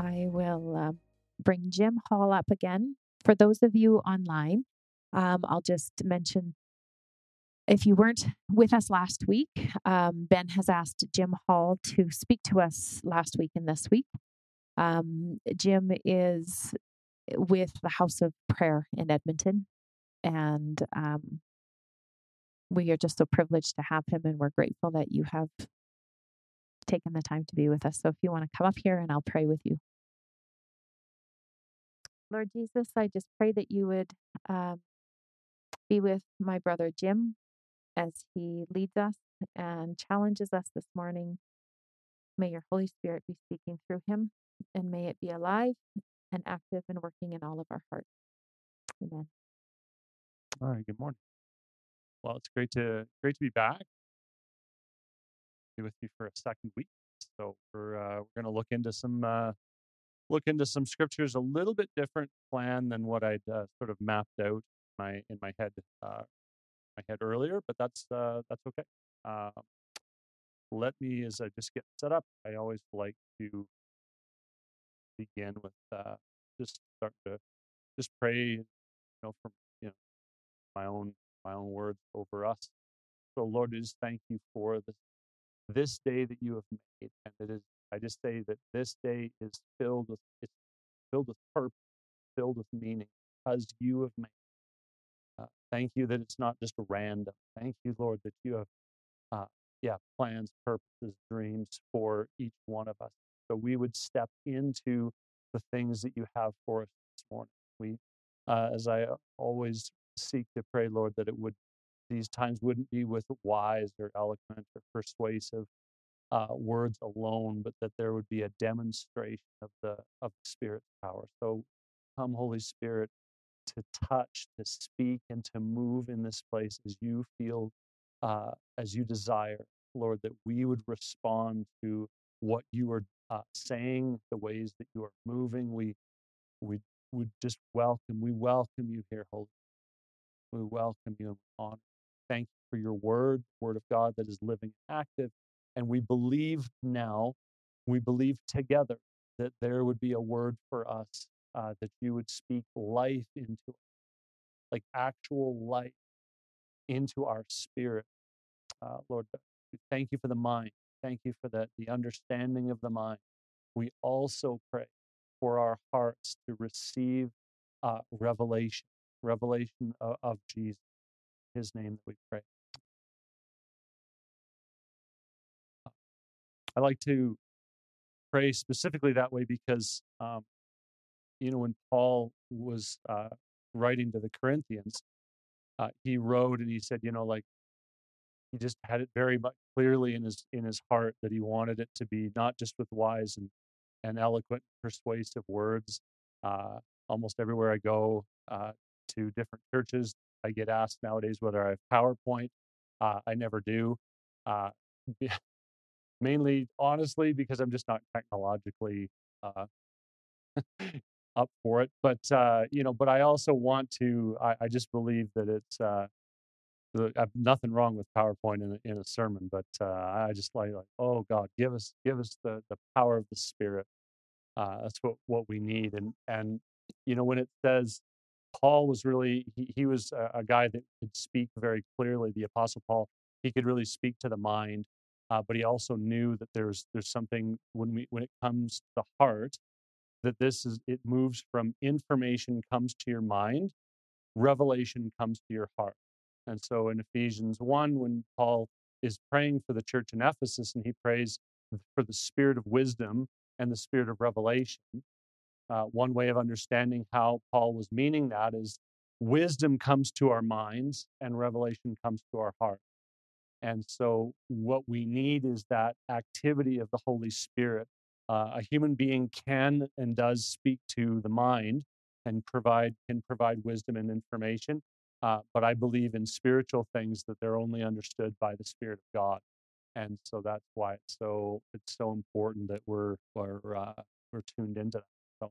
I will bring Jim Hall up again. For those of you online, I'll just mention, if you weren't with us last week, Ben has asked Jim Hall to speak to us last week and this week. Jim is with the House of Prayer in Edmonton, and we are just so privileged to have him, and we're grateful that you have taken the time to be with us. So if you want to come up here and I'll pray with you. Lord Jesus, I just pray that you would be with my brother Jim as he leads us and challenges us this morning. May your Holy Spirit be speaking through him, and may it be alive and active and working in all of our hearts. Amen. All right. Good morning. Well, it's great to be back. Be with you for a second week. So we're going to look into some scriptures, a little bit different plan than what I'd sort of mapped out in my head earlier, but that's okay. Let me, as I just get set up, I always like to begin with just start to just pray, from my own words over us. So Lord, I just thank you for this day that you have made, and it is. I just say that this day is filled with purpose, filled with meaning, because you have made. Thank you that it's not just random. Thank you, Lord, that you have plans, purposes, dreams for each one of us. So we would step into the things that you have for us this morning. We, as I always seek to pray, Lord, that these times wouldn't be with wise or eloquent or persuasive words alone, but that there would be a demonstration of the Spirit's power. So come, Holy Spirit, to touch, to speak, and to move in this place as you feel, as you desire, Lord, that we would respond to what you are saying, the ways that you are moving. We would just welcome you here, Holy Spirit. We welcome you and honor. Thank you for your word of God that is living and active. And we believe together that there would be a word for us, that you would speak life into us, like actual life into our spirit. Lord, we thank you for the mind. Thank you for the understanding of the mind. We also pray for our hearts to receive revelation of Jesus. In his name that we pray. I like to pray specifically that way because, when Paul was writing to the Corinthians, he wrote and he said, he just had it very much clearly in his heart that he wanted it to be not just with wise and eloquent, persuasive words. Almost everywhere I go to different churches, I get asked nowadays whether I have PowerPoint. I never do. Mainly, honestly, because I'm just not technologically up for it. But but I also want to. I just believe that it's. I have nothing wrong with PowerPoint in a sermon, but I just like, oh God, give us the power of the Spirit. That's what we need. And when it says Paul was really he was a guy that could speak very clearly. The Apostle Paul, he could really speak to the mind, but he also knew that there's something when it comes to the heart, that it moves from information comes to your mind, revelation comes to your heart. And so in Ephesians 1, when Paul is praying for the church in Ephesus, and he prays for the spirit of wisdom and the spirit of revelation, one way of understanding how Paul was meaning that is wisdom comes to our minds and revelation comes to our heart. And so what we need is that activity of the Holy Spirit. A human being can and does speak to the mind and can provide wisdom and information. But I believe in spiritual things that they're only understood by the Spirit of God. And so that's why it's so important that we're tuned into that.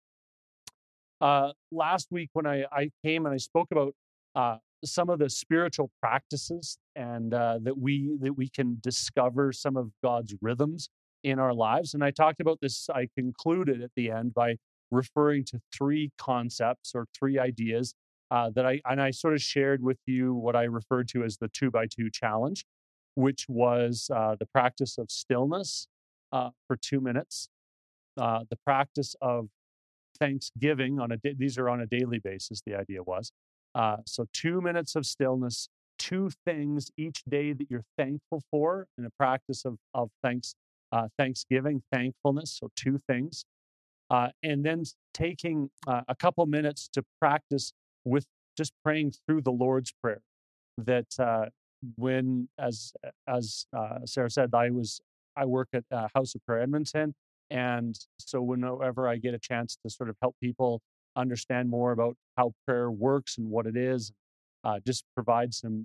So last week when I came and I spoke about some of the spiritual practices and that we can discover some of God's rhythms in our lives. And I talked about this, I concluded at the end by referring to three concepts or three ideas that I sort of shared with you what I referred to as the 2x2 challenge, which was the practice of stillness for 2 minutes, the practice of thanksgiving these are on a daily basis. The idea was so 2 minutes of stillness, two things each day that you're thankful for, in a practice of thanksgiving, thankfulness. So two things, and then taking a couple minutes to practice with just praying through the Lord's Prayer. That when, as Sarah said, I work at House of Prayer Edmonton, and so whenever I get a chance to sort of help people understand more about how prayer works and what it is, just provide some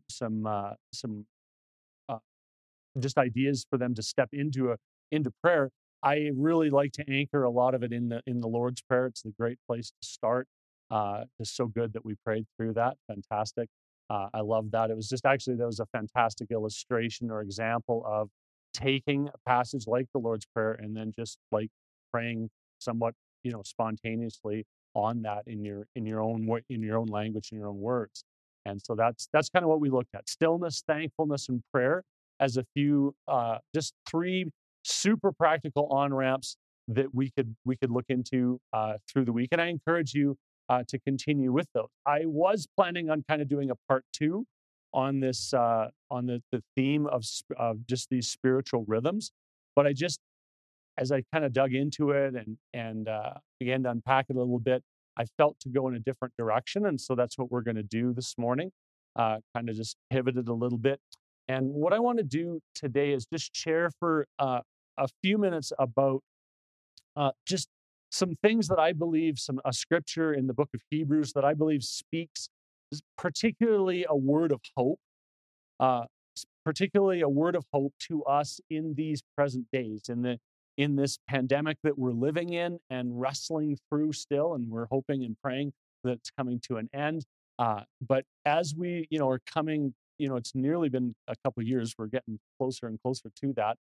just ideas for them to step into prayer. I really like to anchor a lot of it in the Lord's Prayer. It's a great place to start. It's so good that we prayed through that. Fantastic. I love that. It was just actually, that was a fantastic illustration or example of taking a passage like the Lord's Prayer and then just like praying somewhat, spontaneously on that in your own language, in your own words. And so that's kind of what we looked at: stillness, thankfulness, and prayer as a few, just three super practical on ramps that we could look into through the week. And I encourage you to continue with those. I was planning on kind of doing a part two on this, on the theme of just these spiritual rhythms, but I just, as I kind of dug into it and began to unpack it a little bit, I felt to go in a different direction, and so that's what we're going to do this morning. Kind of just pivoted a little bit, and what I want to do today is just share for a few minutes about just some things that I believe, a scripture in the book of Hebrews that I believe speaks particularly a word of hope, particularly a word of hope to us in these present days, in this pandemic that we're living in and wrestling through still, and we're hoping and praying that it's coming to an end. But as we, are coming, it's nearly been a couple of years. We're getting closer and closer to that.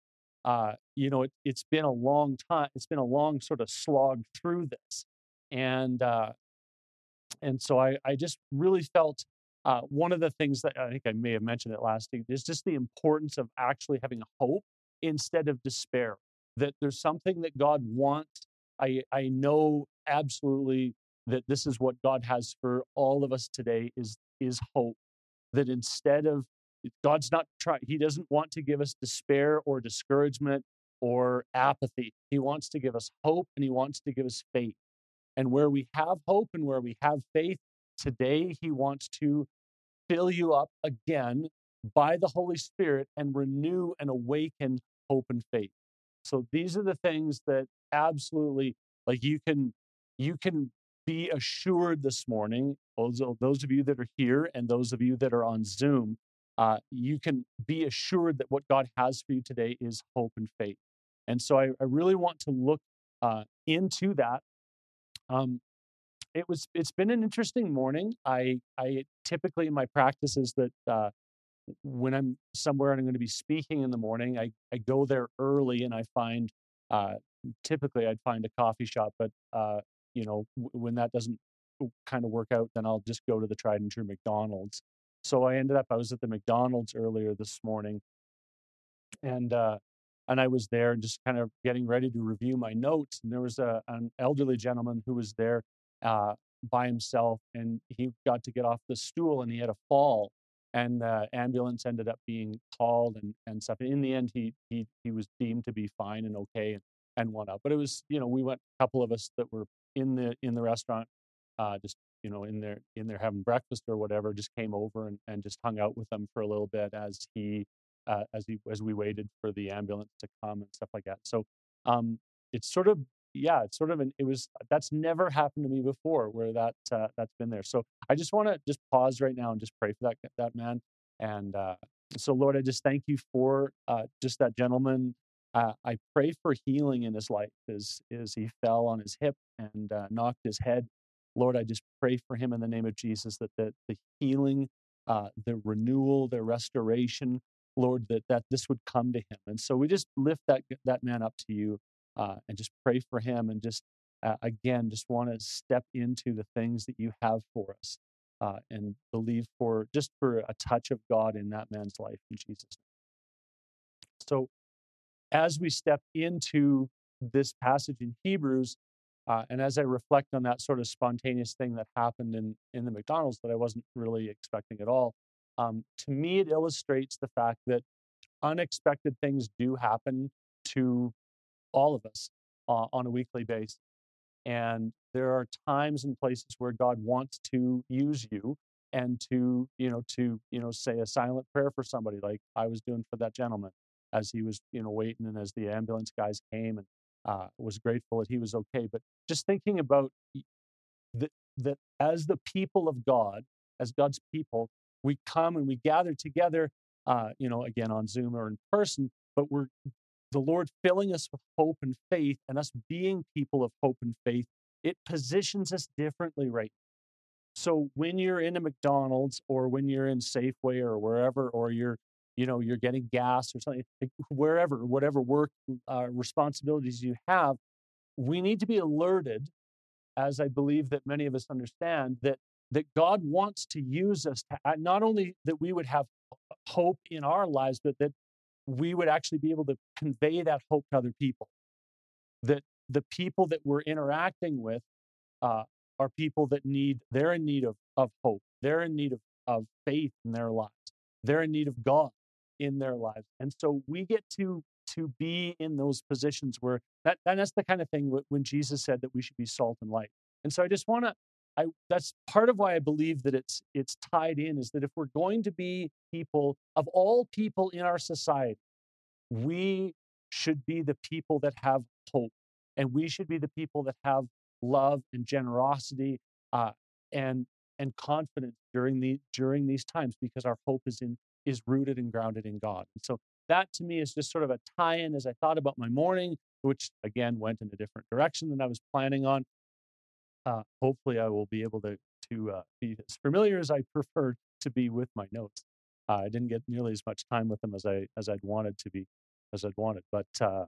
It's been a long time. It's been a long sort of slog through this, and so I just really felt one of the things that I think I may have mentioned it last week is just the importance of actually having hope instead of despair. That there's something that God wants. I know absolutely that this is what God has for all of us today is hope. That instead of, God's not trying, He doesn't want to give us despair or discouragement or apathy. He wants to give us hope, and He wants to give us faith. And where we have hope and where we have faith, today He wants to fill you up again by the Holy Spirit and renew and awaken hope and faith. So these are the things that absolutely, like, you can be assured this morning, those of you that are here and those of you that are on Zoom, you can be assured that what God has for you today is hope and faith. And so I really want to look into that. It's been an interesting morning. I typically, in my practice, is that when I'm somewhere and I'm going to be speaking in the morning, I go there early, and I find typically I'd find a coffee shop, but when that doesn't kind of work out, then I'll just go to the tried and true McDonald's. So I was at the McDonald's earlier this morning, and I was there just kind of getting ready to review my notes, and there was an elderly gentleman who was there by himself, and he got to get off the stool, and he had a fall, and the ambulance ended up being called and stuff. In the end, he was deemed to be fine and okay, and went up. But it was, we went, a couple of us that were in the restaurant, just in there having breakfast or whatever, just came over and just hung out with them for a little bit as we waited for the ambulance to come and stuff like that. So it's sort of, that's never happened to me before, where that's been there. So I just want to just pause right now and just pray for that man. And so Lord, I just thank you for just that gentleman. I pray for healing in his life as he fell on his hip and knocked his head. Lord, I just pray for him in the name of Jesus, that the healing, the renewal, the restoration Lord, that this would come to him. And so we just lift that man up to you and just pray for him, and just again, just want to step into the things that you have for us, and believe for a touch of God in that man's life in Jesus' name. So as we step into this passage in Hebrews, and as I reflect on that sort of spontaneous thing that happened in the McDonald's that I wasn't really expecting at all, to me it illustrates the fact that unexpected things do happen to all of us on a weekly basis. And there are times and places where God wants to use you and to say a silent prayer for somebody, like I was doing for that gentleman as he was, waiting, and as the ambulance guys came, and was grateful that he was okay. But just thinking about that as the people of God, as God's people, we come and we gather together, again on Zoom or in person, but we're the Lord filling us with hope and faith, and us being people of hope and faith. It positions us differently right now. So when you're in a McDonald's, or when you're in Safeway or wherever, or you're getting gas or something, wherever, whatever work responsibilities you have, we need to be alerted, as I believe that many of us understand, that God wants to use us to not only that we would have hope in our lives, but that we would actually be able to convey that hope to other people. That the people that we're interacting with are people that they're in need of hope. They're in need of faith in their lives. They're in need of God in their lives. And so we get to be in those positions where that's the kind of thing when Jesus said that we should be salt and light. And so I just want to, that's part of why I believe that it's tied in, is that if we're going to be people, of all people in our society, we should be the people that have hope, and we should be the people that have love and generosity and confidence during these times, because our hope is rooted and grounded in God. And so that to me is just sort of a tie-in as I thought about my morning, which again went in a different direction than I was planning on. Hopefully I will be able to be as familiar as I prefer to be with my notes. I didn't get nearly as much time with them as I'd wanted to be, as I'd wanted. But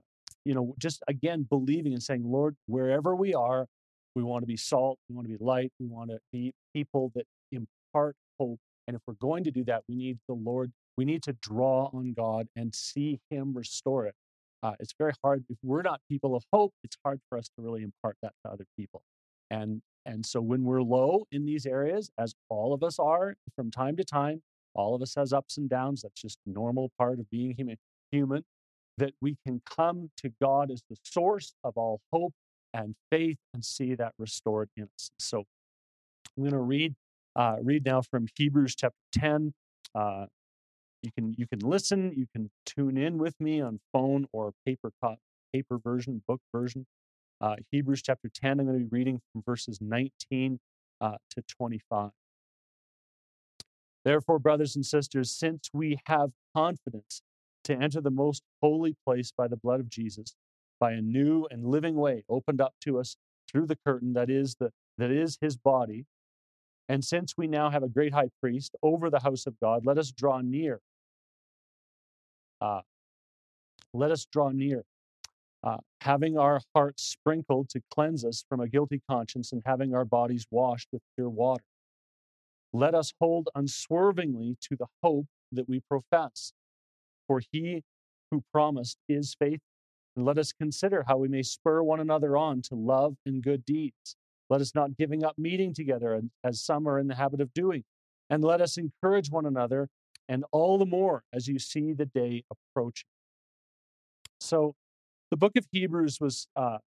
just again believing and saying, Lord, wherever we are, we want to be salt, we want to be light, we want to be people that impart hope. And if we're going to do that, we need the Lord. We need to draw on God and see Him restore it. It's very hard if we're not people of hope. It's hard for us to really impart that to other people. And so when we're low in these areas, as all of us are from time to time, all of us has ups and downs. That's just a normal part of being human, that we can come to God as the source of all hope and faith and see that restored in us. So I'm going to read now from Hebrews chapter 10. You can listen, you can tune in with me on phone or paper version, book version. Hebrews chapter 10, I'm going to be reading from verses 19 to 25. Therefore, brothers and sisters, since we have confidence to enter the most holy place by the blood of Jesus, by a new and living way opened up to us through the curtain that is his body, and since we now have a great high priest over the house of God, let us draw near. Having our hearts sprinkled to cleanse us from a guilty conscience, and having our bodies washed with pure water. Let us hold unswervingly to the hope that we profess, for he who promised is faithful. And let us consider how we may spur one another on to love and good deeds. Let us not giving up meeting together, as some are in the habit of doing. And let us encourage one another, and all the more as you see the day approaching. So the book of Hebrews was,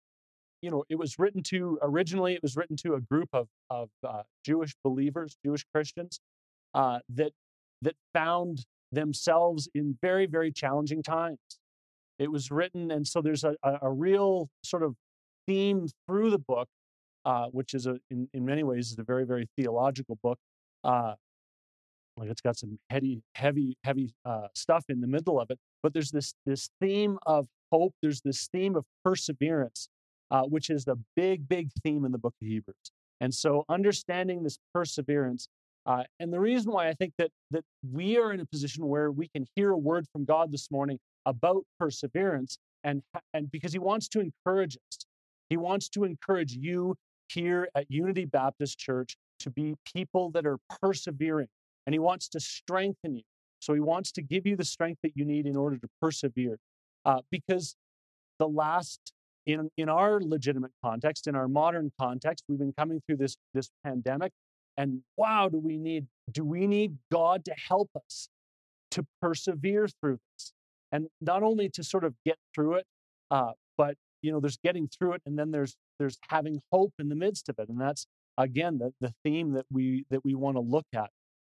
originally it was written to a group of Jewish believers, Jewish Christians, that found themselves in very, very challenging times. It was written, and so there's a real sort of theme through the book, which is in many ways is a very, very theological book. Like it's got some heavy stuff in the middle of it, but there's this theme of hope. There's this theme of perseverance, which is the big theme in the book of Hebrews. And so understanding this perseverance And the reason why I think that we are in a position where we can hear a word from God this morning about perseverance, and because He wants to encourage us, He wants to encourage you here at Unity Baptist Church to be people that are persevering, and He wants to strengthen you. So He wants to give you the strength that you need in order to persevere, because the last in our legitimate context, in our modern context, we've been coming through this pandemic, and wow, do we need God to help us to persevere through this, and not only to sort of get through it, but there's getting through it, and then there's having hope in the midst of it, and that's again the theme that we want to look at.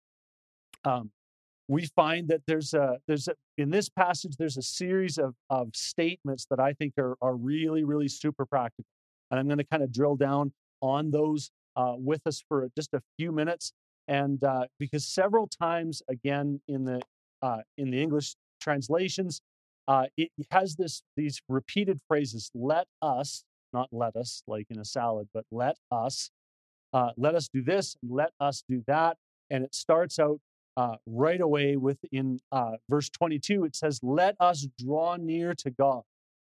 We find that in this passage, there's a series of statements that I think are really, really super practical. And I'm going to kind of drill down on those with us for just a few minutes. And because several times, again, in the English translations, it has these repeated phrases, let us, not let us, like in a salad, but let us do this, and let us do that. And it starts out right away in verse 22, it says, let us draw near to God.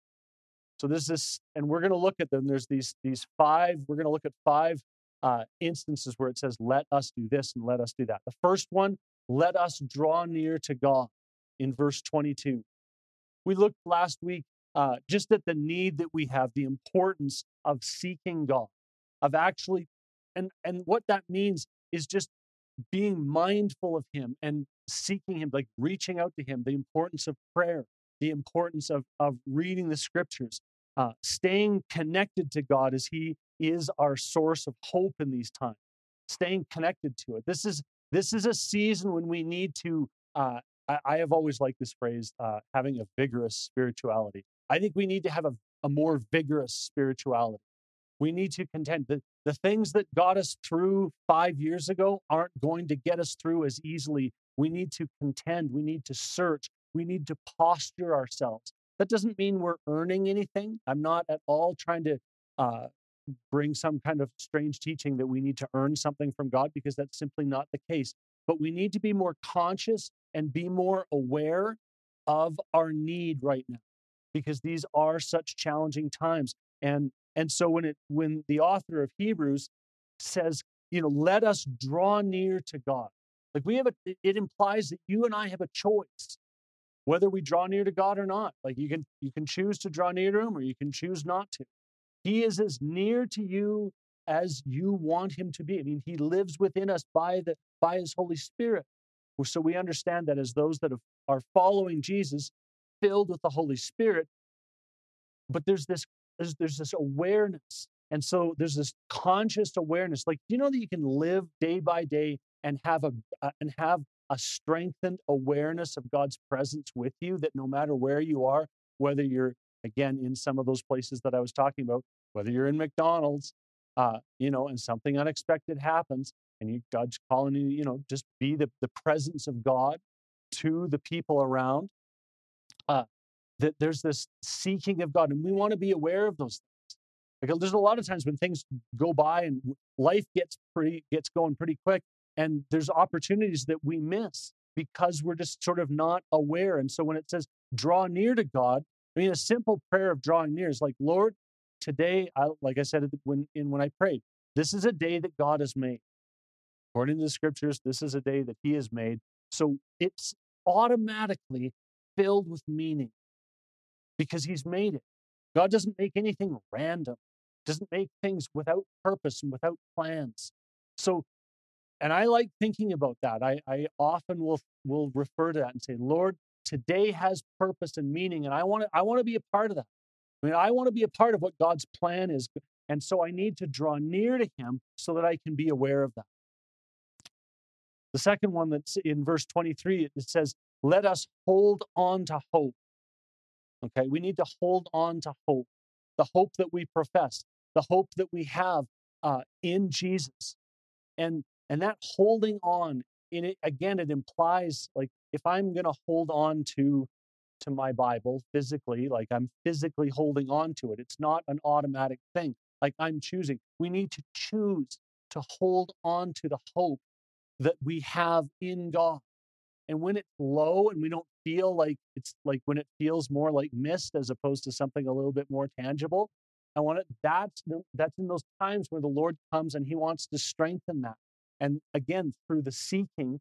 So this is, and we're going to look at them. There's these five, we're going to look at five instances where it says, let us do this and let us do that. The first one, let us draw near to God in verse 22. We looked last week just at the need that we have, the importance of seeking God, of actually, and what that means is just being mindful of Him and seeking Him, like reaching out to Him, the importance of prayer, the importance of reading the scriptures, staying connected to God as He is our source of hope in these times, staying connected to it. This is a season when we need to, I have always liked this phrase, having a vigorous spirituality. I think we need to have a more vigorous spirituality. We need to contend. The things that got us through 5 years ago aren't going to get us through as easily. We need to contend. We need to search. We need to posture ourselves. That doesn't mean we're earning anything. I'm not at all trying to bring some kind of strange teaching that we need to earn something from God, because that's simply not the case. But we need to be more conscious and be more aware of our need right now, because these are such challenging times. And so when the author of Hebrews says, let us draw near to God, like it implies that you and I have a choice whether we draw near to God or not. Like you can choose to draw near to Him, or you can choose not to. He is as near to you as you want Him to be. I mean, He lives within us by His Holy Spirit. So we understand that as those that are following Jesus, filled with the Holy Spirit, but there's this awareness. And so there's this conscious awareness. Like, do you know that you can live day by day and have a strengthened awareness of God's presence with you, that no matter where you are, whether you're, again, in some of those places that I was talking about, whether you're in McDonald's, and something unexpected happens, and God's calling you, just be the presence of God to the people around, that there's this seeking of God, and we want to be aware of those things. Because there's a lot of times when things go by and life gets going pretty quick, and there's opportunities that we miss because we're just sort of not aware. And so when it says draw near to God, I mean, a simple prayer of drawing near is like, Lord, today, like I said when I prayed, this is a day that God has made. According to the scriptures, this is a day that He has made. So it's automatically filled with meaning, because He's made it. God doesn't make anything random, doesn't make things without purpose and without plans. So, and I like thinking about that. I often will refer to that and say, Lord, today has purpose and meaning, and I want to be a part of that. I mean, I want to be a part of what God's plan is, and so I need to draw near to Him so that I can be aware of that. The second one, that's in verse 23, it says, let us hold on to hope. Okay, we need to hold on to hope, the hope that we profess, the hope that we have in Jesus, and that holding on in it again. It implies, like, if I'm going to hold on to my Bible physically, like I'm physically holding on to it. It's not an automatic thing. Like I'm choosing. We need to choose to hold on to the hope that we have in God. And when it's low and we don't feel like it's like when it feels more like mist as opposed to something a little bit more tangible, that's in those times where the Lord comes and he wants to strengthen that. And again, through the seeking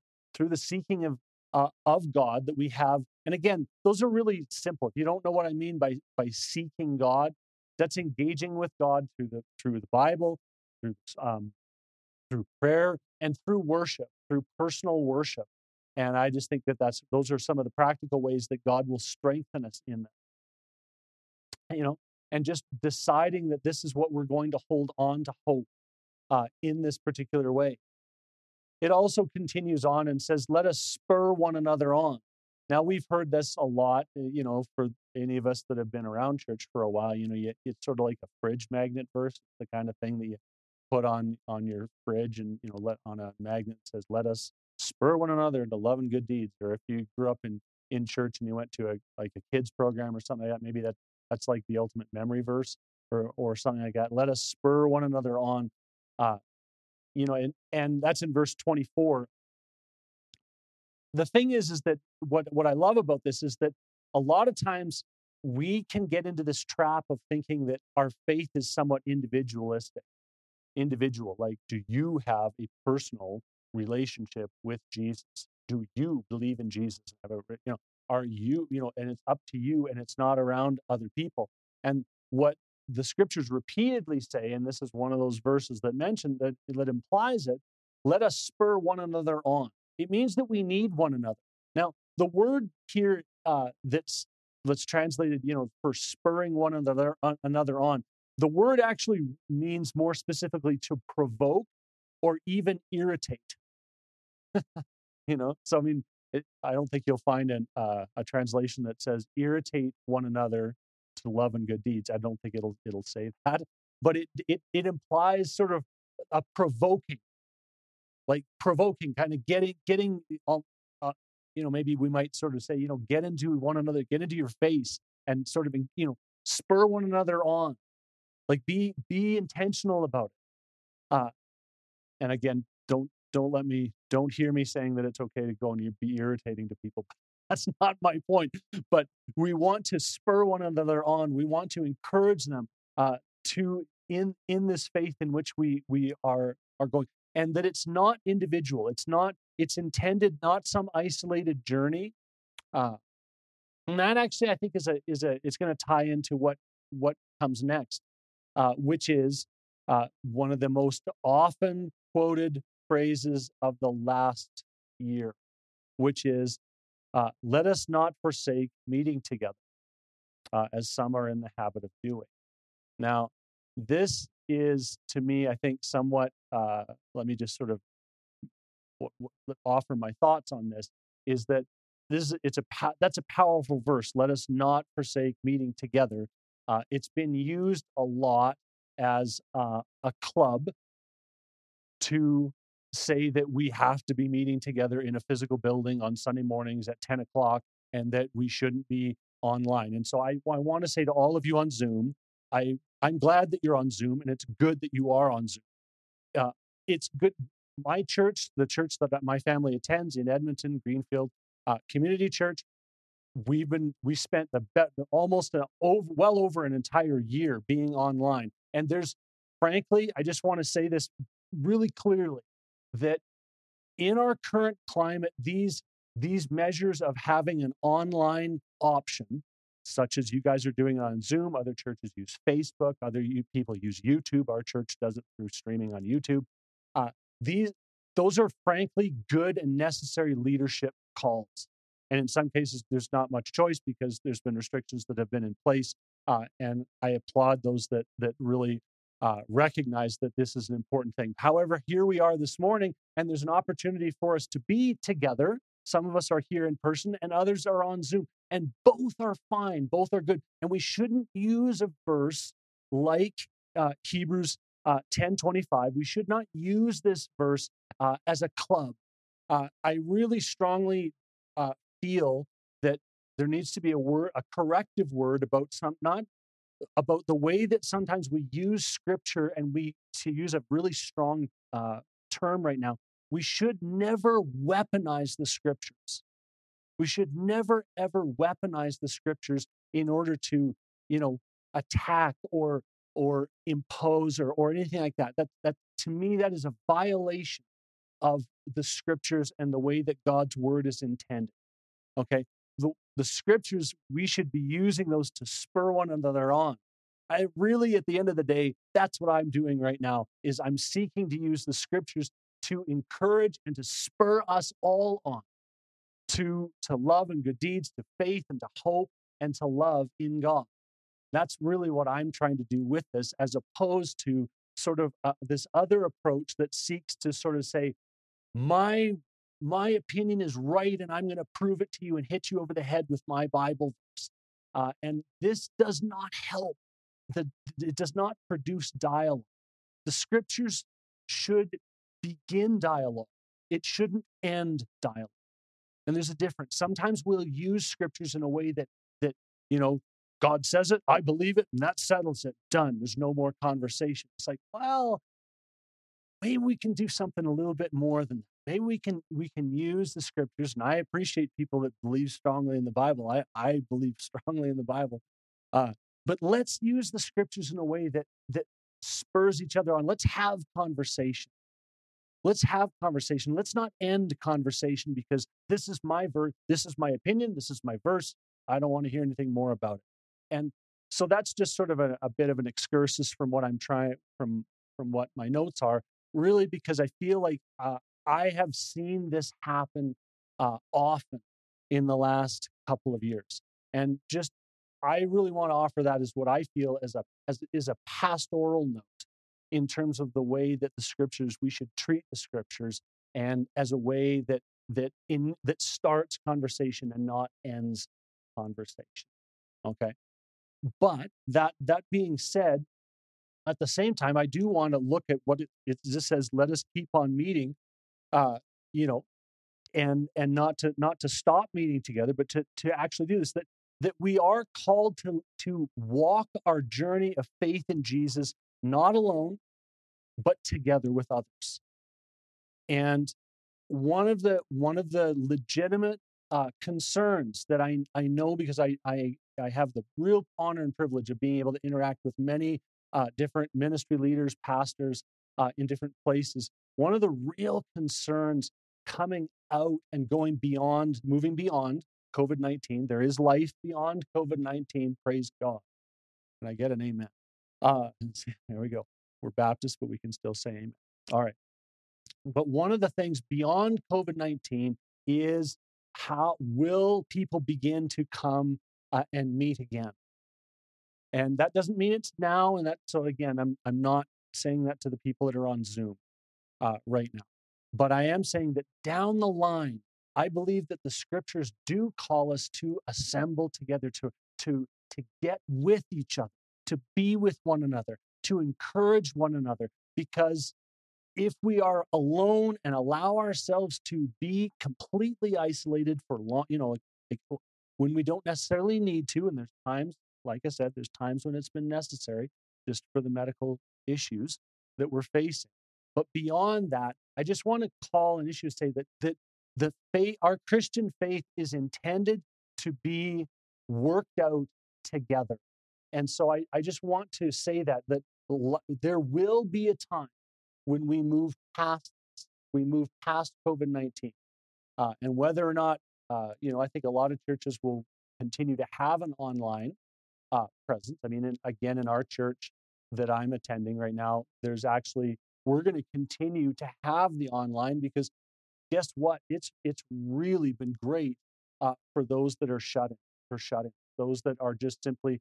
of God that we have. And again, those are really simple. If you don't know what I mean by seeking God, that's engaging with God through the Bible, through prayer, and through worship, through personal worship. And I just think that those are some of the practical ways that God will strengthen us in that. And just deciding that this is what we're going to hold on to hope in this particular way. It also continues on and says, let us spur one another on. Now, we've heard this a lot, for any of us that have been around church for a while, it's sort of like a fridge magnet verse, the kind of thing that you put on your fridge and, let on a magnet says, let us spur one another to love and good deeds. Or if you grew up in church and you went to a kids program or something like that, maybe that's like the ultimate memory verse or something like that. Let us spur one another on, and that's in verse 24. The thing is that what I love about this is that a lot of times we can get into this trap of thinking that our faith is somewhat individual. Like, do you have a personal relationship with Jesus? Do you believe in Jesus? Are you, and it's up to you and it's not around other people. And what the scriptures repeatedly say, and this is one of those verses that mention that implies it, let us spur one another on. It means that we need one another. Now, the word here that's translated, for spurring one another on, the word actually means more specifically to provoke or even irritate. So I mean, I don't think you'll find a translation that says irritate one another to love and good deeds. I don't think it'll say that, but it implies sort of a provoking, kind of getting maybe we might sort of say, get into one another, get into your face, and sort of spur one another on. Like be intentional about it. And again, don't hear me saying that it's okay to go and be irritating to people. That's not my point. But we want to spur one another on. We want to encourage them to in this faith in which we are going, and that it's not individual. It's intended not some isolated journey. And that actually I think is it's going to tie into what comes next. Which is one of the most often quoted phrases of the last year, which is, let us not forsake meeting together, as some are in the habit of doing. Now, this is, to me, I think, somewhat, let me just sort of offer my thoughts on this, is that that's a powerful verse. Let us not forsake meeting together. It's been used a lot as a club to say that we have to be meeting together in a physical building on Sunday mornings at 10 o'clock and that we shouldn't be online. And so I want to say to all of you on Zoom, I'm glad that you're on Zoom, and it's good that you are on Zoom. It's good. My church, the church that my family attends in Edmonton, Greenfield Community Church, we spent well over an entire year being online. And frankly, I just want to say this really clearly, that in our current climate, these measures of having an online option, such as you guys are doing on Zoom, other churches use Facebook, people use YouTube. Our church does it through streaming on YouTube. Those are frankly good and necessary leadership calls. And in some cases, there's not much choice because there's been restrictions that have been in place. And I applaud those that really recognize that this is an important thing. However, here we are this morning, and there's an opportunity for us to be together. Some of us are here in person, and others are on Zoom. And both are fine. Both are good. And we shouldn't use a verse like Hebrews 10:25. We should not use this verse as a club. I really strongly feel that there needs to be a corrective word about not about the way that sometimes we use scripture, and to use a really strong term right now, we should never weaponize the scriptures. We should never, ever weaponize the scriptures in order to, attack or impose or anything like that. That to me, that is a violation of the scriptures and the way that God's word is intended. Okay. The scriptures, we should be using those to spur one another on. I really, at the end of the day, that's what I'm doing right now, is I'm seeking to use the scriptures to encourage and to spur us all on to love and good deeds, to faith and to hope and to love in God. That's really what I'm trying to do with this, as opposed to sort of this other approach that seeks to sort of say, my opinion is right, and I'm going to prove it to you and hit you over the head with my Bible verse. And this does not help. It does not produce dialogue. The scriptures should begin dialogue. It shouldn't end dialogue. And there's a difference. Sometimes we'll use scriptures in a way that God says it, I believe it, and that settles it. Done. There's no more conversation. It's like, well, maybe we can do something a little bit more than that. Maybe we can use the scriptures, and I appreciate people that believe strongly in the Bible. I believe strongly in the Bible. But let's use the scriptures in a way that spurs each other on. Let's have conversation. Let's have conversation. Let's not end conversation because this is my verse, this is my opinion, this is my verse. I don't want to hear anything more about it. And so that's just sort of a bit of an excursus from what I'm trying, from what my notes are, really, because I feel like I have seen this happen often in the last couple of years. And just, I really want to offer that as what I feel as a pastoral note in terms of the way that the scriptures, we should treat the scriptures, and as a way that starts conversation and not ends conversation. Okay. But that being said, at the same time, I do want to look at what it just says, let us keep on meeting, and not to stop meeting together, but to actually do this, that we are called to walk our journey of faith in Jesus, not alone, but together with others. And one of the legitimate concerns that I know, because I have the real honor and privilege of being able to interact with many different ministry leaders, pastors in different places. One of the real concerns coming out and going beyond, moving beyond COVID-19, there is life beyond COVID-19, praise God. Can I get an amen? There we go. We're Baptists, but we can still say amen. All right. But one of the things beyond COVID-19 is, how will people begin to come and meet again? And that doesn't mean it's now. And so again, I'm not saying that to the people that are on Zoom right now. But I am saying that down the line, I believe that the scriptures do call us to assemble together, to get with each other, to be with one another, to encourage one another. Because if we are alone and allow ourselves to be completely isolated for long, when we don't necessarily need to, and there's times, like I said, there's times when it's been necessary just for the medical issues that we're facing. But beyond that, I just want to call an issue to say that the faith, our Christian faith, is intended to be worked out together. And so I just want to say that there will be a time when we move past COVID-19, and whether or not, I think a lot of churches will continue to have an online presence. I mean, again, in our church that I'm attending right now, we're going to continue to have the online, because guess what? It's really been great for those that are shut in, those that are just simply,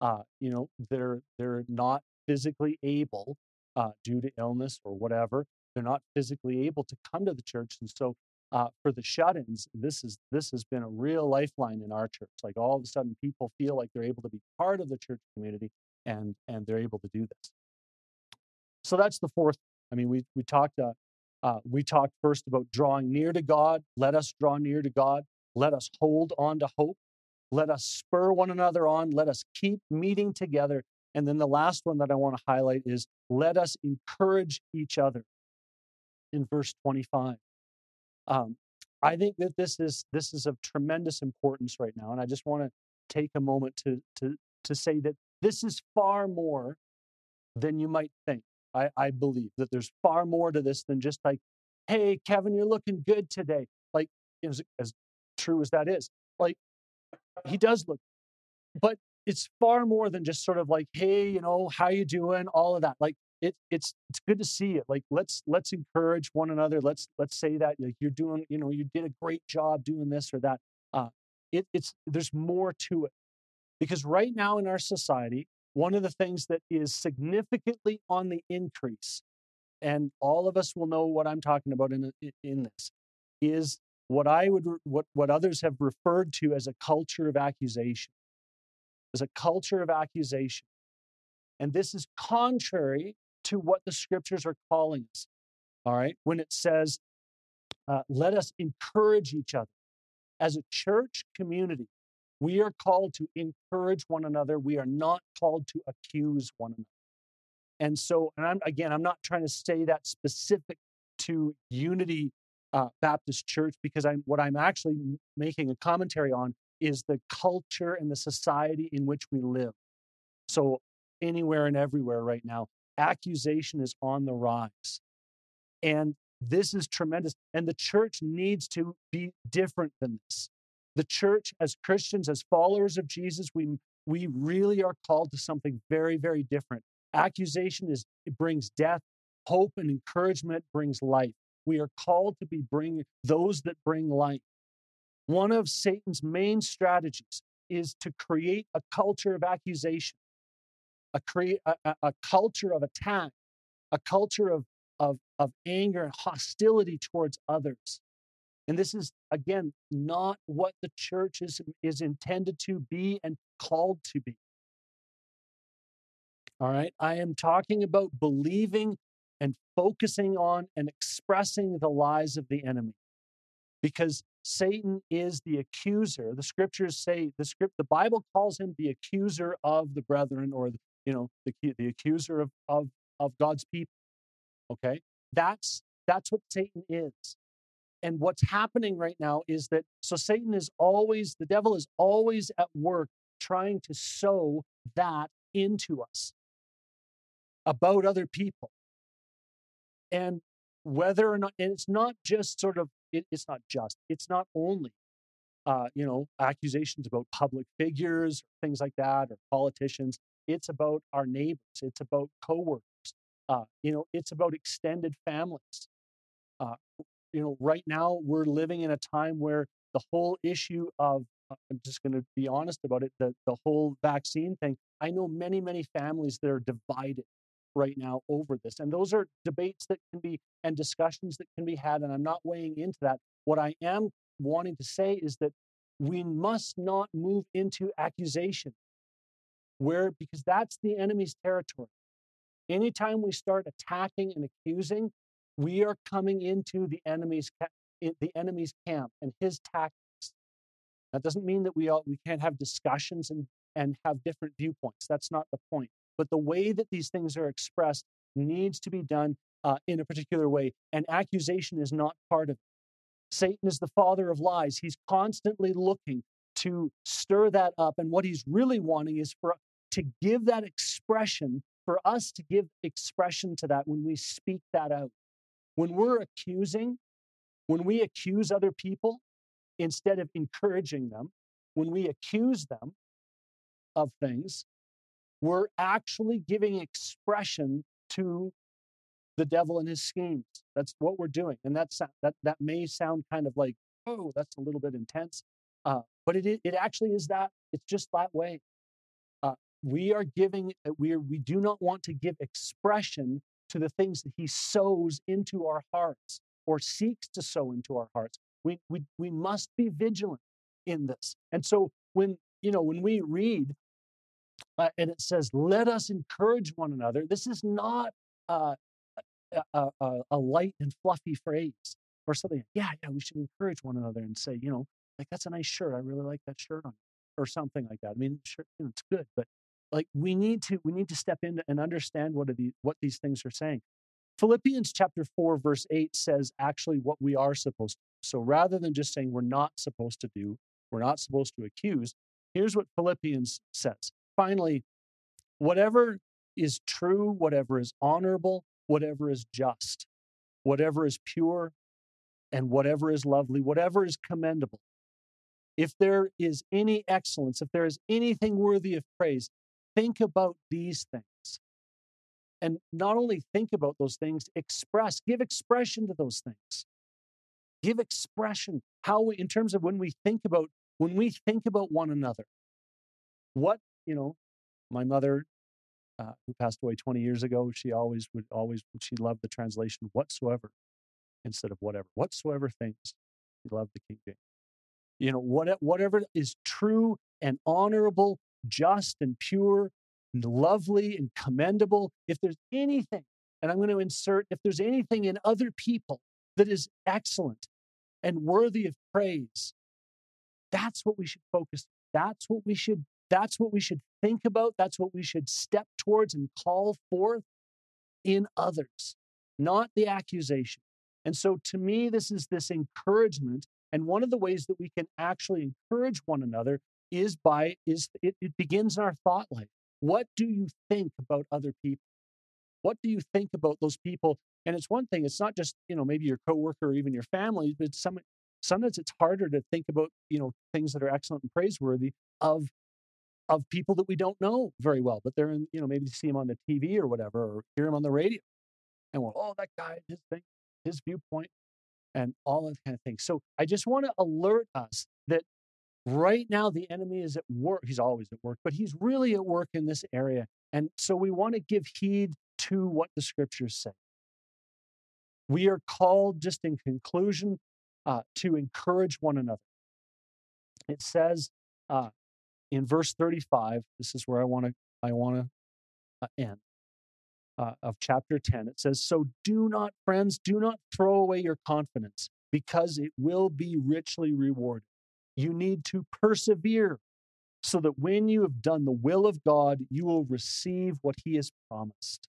they're not physically able due to illness or whatever. They're not physically able to come to the church, and so for the shut-ins, this has been a real lifeline in our church. Like, all of a sudden, people feel like they're able to be part of the church community, and they're able to do this. So that's the fourth. I mean, we talked first about drawing near to God. Let us draw near to God. Let us hold on to hope. Let us spur one another on. Let us keep meeting together. And then the last one that I want to highlight is, let us encourage each other in verse 25. I think that this is of tremendous importance right now, and I just want to take a moment to say that this is far more than you might think. I believe that there's far more to this than just like, hey, Kevin, you're looking good today. Like, as true as that is, like, he does look, but it's far more than just sort of like, hey, how you doing? All of that. Like, it's good to see it. Like, let's encourage one another. Let's say that, like, you're doing, you did a great job doing this or that. It's there's more to it, because right now in our society, one of the things that is significantly on the increase, and all of us will know what I'm talking about in this, is what others have referred to as a culture of accusation. As a culture of accusation. And this is contrary to what the scriptures are calling us. All right. When it says, let us encourage each other. As a church community, we are called to encourage one another. We are not called to accuse one another. And so, and I'm not trying to say that specific to Unity Baptist Church, because what I'm actually making a commentary on is the culture and the society in which we live. So anywhere and everywhere right now, accusation is on the rise. And this is tremendous. And the church needs to be different than this. The church, as Christians, as followers of Jesus, we really are called to something very, very different. Accusation it brings death. Hope and encouragement brings life. We are called to be those that bring life. One of Satan's main strategies is to create a culture of accusation, a culture of attack, a culture of anger and hostility towards others. And this is, again, not what the church is intended to be and called to be. All right. I am talking about believing and focusing on and expressing the lies of the enemy, because Satan is the accuser. The scriptures say the Bible calls him the accuser of the brethren, or the accuser of God's people. Okay, that's what Satan is. And what's happening right now is that the devil is always at work trying to sow that into us about other people. And whether or not, and it's not just sort of, it's not only, accusations about public figures, things like that, or politicians. It's about our neighbors. It's about coworkers. It's about extended families. Right now we're living in a time where the whole issue of, I'm just going to be honest about it, the whole vaccine thing. I know many, many families that are divided right now over this. And those are debates that can be, and discussions that can be had. And I'm not weighing into that. What I am wanting to say is that we must not move into accusation, because that's the enemy's territory. Anytime we start attacking and accusing, we are coming into the enemy's camp and his tactics. That doesn't mean that we can't have discussions and have different viewpoints. That's not the point. But the way that these things are expressed needs to be done in a particular way. And accusation is not part of it. Satan is the father of lies. He's constantly looking to stir that up. And what he's really wanting is to give that expression, for us to give expression to that when we speak that out. When we accuse other people instead of encouraging them, when we accuse them of things, we're actually giving expression to the devil and his schemes. That's what we're doing. And that may sound kind of like, oh, that's a little bit intense. But it actually is that. It's just that way. We do not want to give expression to the things that he sows into our hearts or seeks to sow into our hearts. We must be vigilant in this. And so when we read and it says, let us encourage one another, this is not a light and fluffy phrase or something. Yeah, we should encourage one another and say, like, that's a nice shirt. I really like that shirt on you, or something like that. I mean, sure, it's good, but like we need to step in and understand what these things are saying. Philippians chapter 4, verse 8 says actually what we are supposed to So rather than just saying we're not supposed to do, we're not supposed to accuse, here's what Philippians says. Finally, whatever is true, whatever is honorable, whatever is just, whatever is pure, and whatever is lovely, whatever is commendable, if there is any excellence, if there is anything worthy of praise, think about these things. And not only think about those things, give expression to those things. Give expression in terms of when we think about one another. What, my mother, who passed away 20 years ago, she loved the translation whatsoever instead of whatever. Whatsoever things. She loved the King James. Whatever is true and honorable, just and pure, and lovely and commendable, if there's anything, and I'm going to insert, if there's anything in other people that is excellent and worthy of praise, that's what we should focus on. That's what we should think about. That's what we should step towards and call forth in others, not the accusation. And so to me, this is this encouragement. And one of the ways that we can actually encourage one another it begins in our thought life. What do you think about other people? What do you think about those people? And it's one thing, it's not just, maybe your coworker or even your family, but sometimes it's harder to think about, things that are excellent and praiseworthy of people that we don't know very well, but they're in, maybe you see them on the TV or whatever, or hear them on the radio. And that guy, his thing, his viewpoint, and all that kind of thing. So I just want to alert us that right now the enemy is at work. He's always at work, but he's really at work in this area. And so we want to give heed to what the scriptures say. We are called, just in conclusion, to encourage one another. It says in verse 35, this is where I want to end of chapter 10. It says, "So friends, do not throw away your confidence, because it will be richly rewarded. You need to persevere, so that when you have done the will of God, you will receive what he has promised."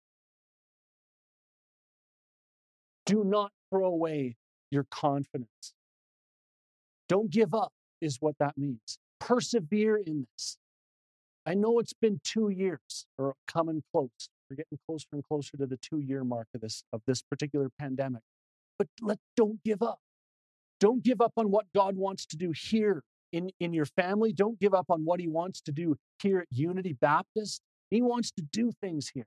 Do not throw away your confidence. Don't give up, is what that means. Persevere in this. I know it's been 2 years, or coming close. We're getting closer and closer to the 2-year mark of this particular pandemic. But don't give up. Don't give up on what God wants to do here in your family. Don't give up on what he wants to do here at Unity Baptist. He wants to do things here.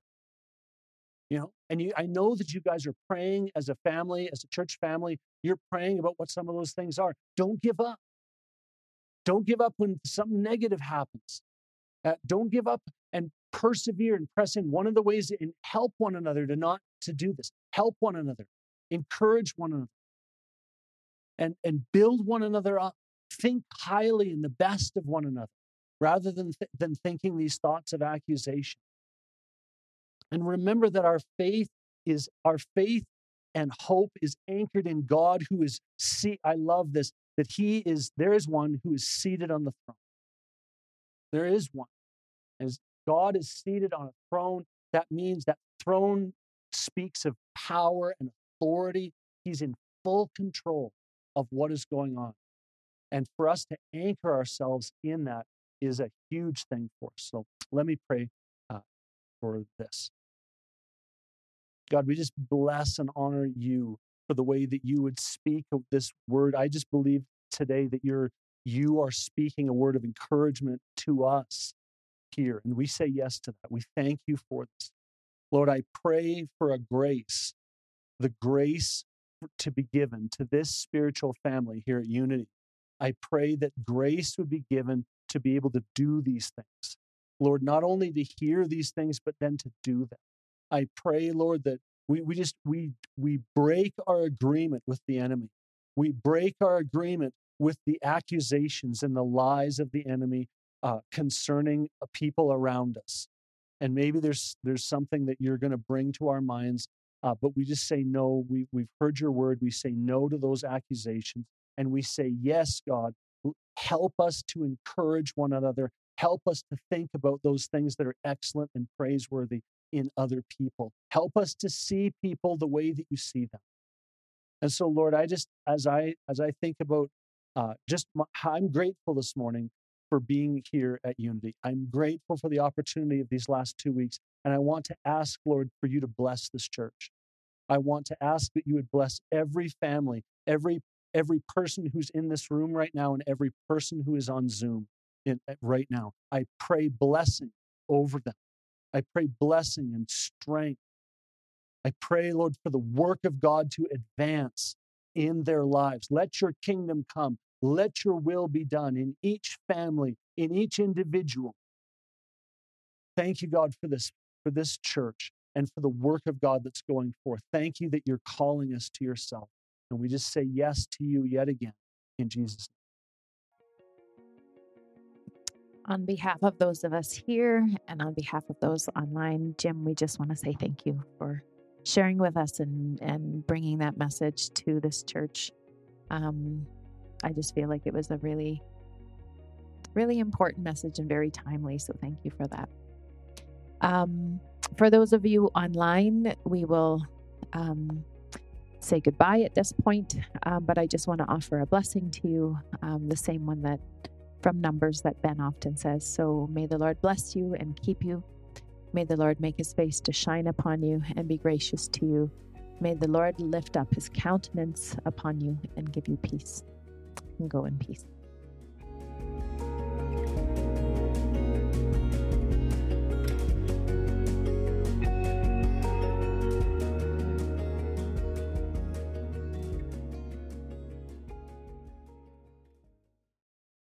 And I know that you guys are praying as a family, as a church family. You're praying about what some of those things are. Don't give up. Don't give up when something negative happens. Don't give up, and persevere and press in. One of the ways to help one another to do this, help one another, encourage one another, and build one another up. Think highly and the best of one another, rather than thinking these thoughts of accusation. And remember that our faith and hope is anchored in God, who is I love this, that there is one who is seated on the throne. There is one. As God is seated on a throne, that means that throne speaks of power and authority. He's in full control of what is going on. And for us to anchor ourselves in that is a huge thing for us. So let me pray for this. God, we just bless and honor you for the way that you would speak of this word. I just believe today that you are speaking a word of encouragement to us here, and we say yes to that. We thank you for this. Lord, I pray for a grace, the grace to be given to this spiritual family here at Unity. I pray that grace would be given to be able to do these things. Lord, not only to hear these things, but then to do them. I pray, Lord, that we break our agreement with the enemy. We break our agreement with the accusations and the lies of the enemy concerning people around us. And maybe there's something that you're going to bring to our minds, but we just say no. We've heard your word. We say no to those accusations, and we say, yes, God, help us to encourage one another. Help us to think about those things that are excellent and praiseworthy in other people. Help us to see people the way that you see them. And so, Lord, I just, as I think about I'm grateful this morning for being here at Unity. I'm grateful for the opportunity of these last 2 weeks. And I want to ask, Lord, for you to bless this church. I want to ask that you would bless every family, every person who's in this room right now, and every person who is on Zoom right now. I pray blessing over them. I pray blessing and strength. I pray, Lord, for the work of God to advance in their lives. Let your kingdom come. Let your will be done in each family, in each individual. Thank you, God, for this church and for the work of God that's going forth. Thank you that you're calling us to yourself. And we just say yes to you yet again in Jesus' name. On behalf of those of us here and on behalf of those online, Jim, we just want to say thank you for sharing with us and bringing that message to this church. I just feel like it was a really, really important message and very timely. So thank you for that. For those of you online, we will say goodbye at this point, but I just want to offer a blessing to you, the same one that from Numbers that Ben often says. So may the Lord bless you and keep you. May the Lord make his face to shine upon you and be gracious to you. May the Lord lift up his countenance upon you and give you peace. And go in peace.